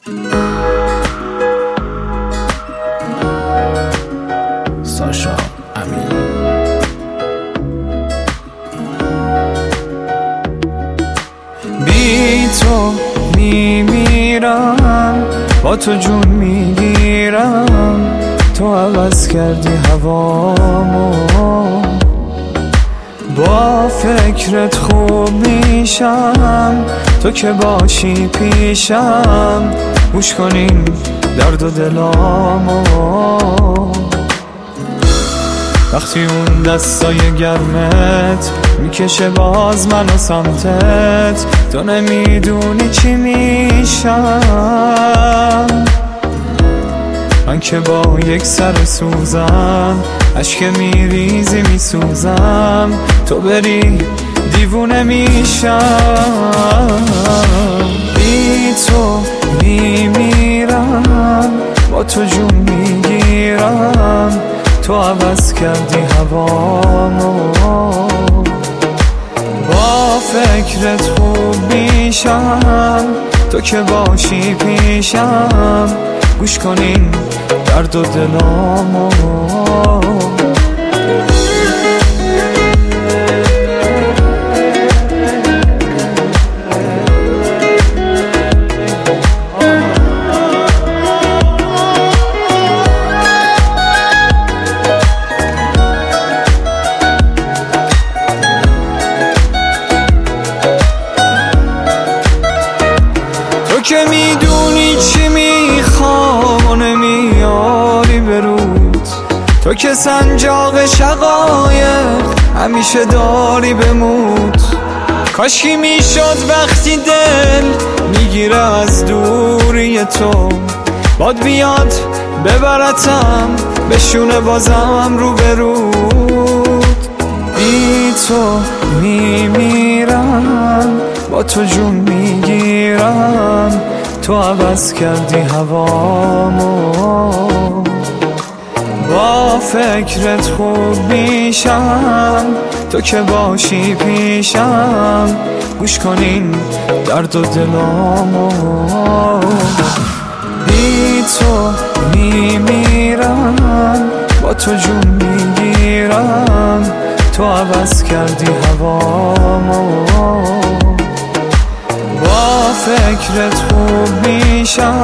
ساشا امین. بی تو میمیرم، با تو جون میگیرم، تو عوض کردی هوامو، با فکرت خوب میشم، تو که باشی پیشم، گوش کنین درد و دلامو. وقتی اون دستای گرمت میکشه باز منو سمتت، تو نمیدونی چی میشم. من که با یک سر سوزم، اشک میریزی میسوزم، تو بری دیوونه میشم. بی تو میمیرم، با تو جون میگیرم، تو عوض کردی هوامو، با فکرت خوب میشم، تو که باشی پیشم، گوش کنین درد و دلامو. تو که میدونی چی میخوام و نمیاری برود، تو که سنجاق شقایق همیشه داری بمود. کاشکی میشد وقتی دل میگیره از دوری تو، باد بیاد ببرتم بشونه بازم رو برود. بی تو میمیرم، با تو جون میگیرم، تو عوض کردی هوامو، با فکرت خوب میشم، تو که باشی پیشم، گوش کنین درد و دلامو. بی تو میمیرم، با تو جون میگیرم، تو عوض کردی هوامو، با فکرت خوب میشم.